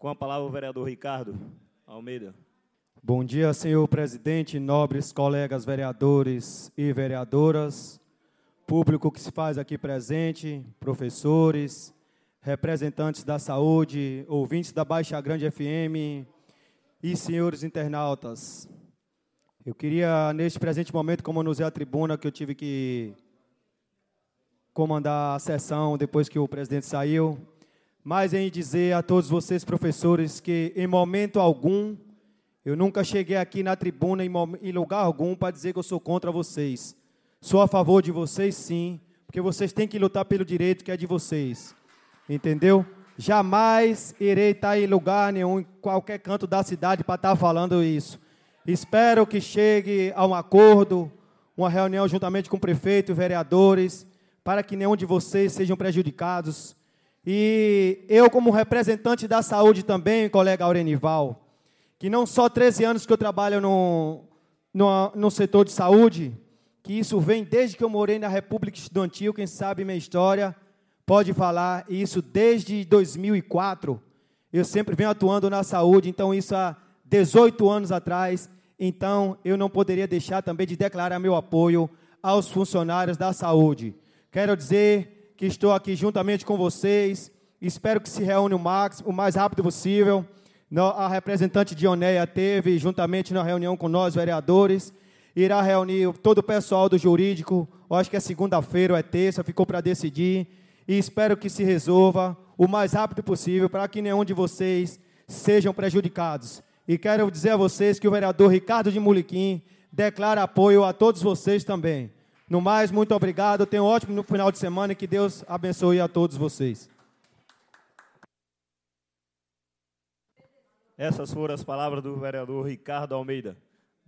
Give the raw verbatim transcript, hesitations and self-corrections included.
Com a palavra o vereador Ricardo Almeida. Bom dia, senhor presidente, nobres colegas vereadores e vereadoras, público que se faz aqui presente, professores, representantes da saúde, ouvintes da Baixa Grande F M e senhores internautas. Eu queria, neste presente momento, como anunciei a tribuna, que eu tive que comandar a sessão depois que o presidente saiu, mas em dizer a todos vocês, professores, que em momento algum, eu nunca cheguei aqui na tribuna, em, em lugar algum, para dizer que eu sou contra vocês. Sou a favor de vocês, sim, porque vocês têm que lutar pelo direito que é de vocês. Entendeu? Jamais irei estar em lugar nenhum, em qualquer canto da cidade, para estar falando isso. Espero que chegue a um acordo, uma reunião juntamente com o prefeito e vereadores, para que nenhum de vocês sejam prejudicados. E eu, como representante da saúde também, colega Aurenival, que não só treze anos que eu trabalho no, no, no setor de saúde, que isso vem desde que eu morei na República Estudantil, quem sabe minha história pode falar, e isso desde dois mil e quatro, eu sempre venho atuando na saúde, então isso há dezoito anos atrás, então eu não poderia deixar também de declarar meu apoio aos funcionários da saúde. Quero dizer que estou aqui juntamente com vocês, espero que se reúne o, max, o mais rápido possível. A representante Dioneia teve, juntamente na reunião com nós, vereadores, irá reunir todo o pessoal do jurídico, eu acho que é segunda-feira ou é terça, ficou para decidir, e espero que se resolva o mais rápido possível, para que nenhum de vocês sejam prejudicados. E quero dizer a vocês que o vereador Ricardo de Muliquim declara apoio a todos vocês também. No mais, muito obrigado, tenham um ótimo final de semana e que Deus abençoe a todos vocês. Essas foram as palavras do vereador Ricardo Almeida.